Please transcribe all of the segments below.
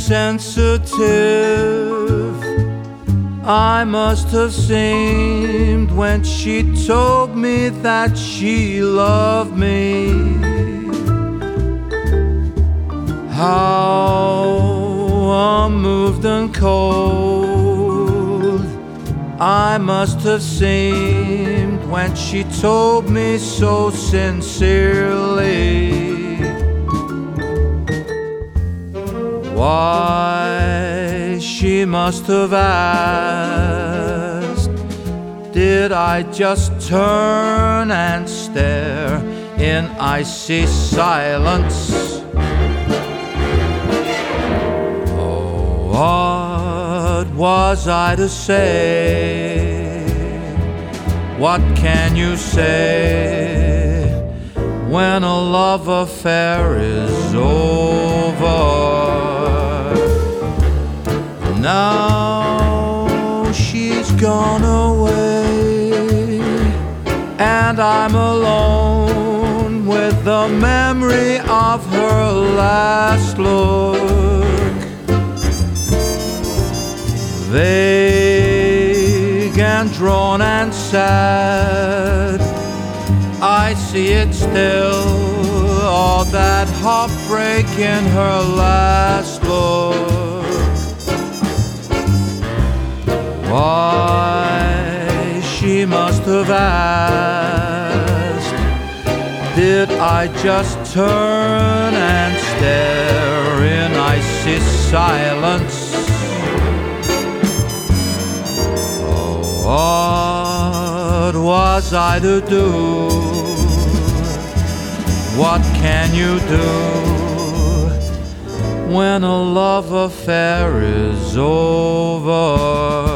sensitive I must have seemed when she told me that she loved me. How unmoved and cold I must have seemed when she told me so sincerely. Why, she must have asked, did I just turn and stare in icy silence? Oh, what was I to say? What can you say when a love affair is over? Now she's gone away, and I'm alone with the memory of her last look. Vague and drawn and sad, I see it still, all that heartbreak in her last look. Why, she must have asked, did I just turn and stare in icy silence? Oh, what was I to do? What can you do when a love affair is over?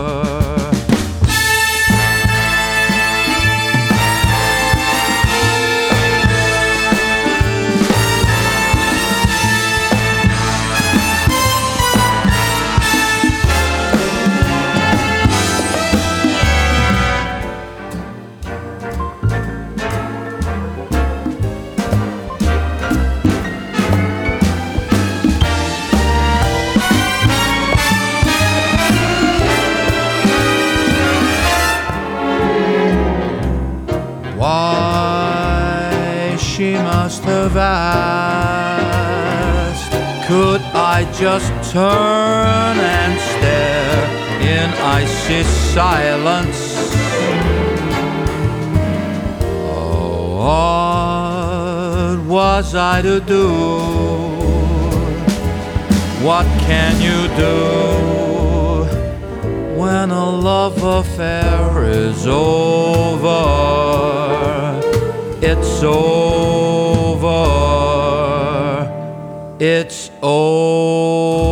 Why, she must have asked, could I just turn and stare in icy silence? Oh, what was I to do? What can you do when a love affair is over? It's over. It's over.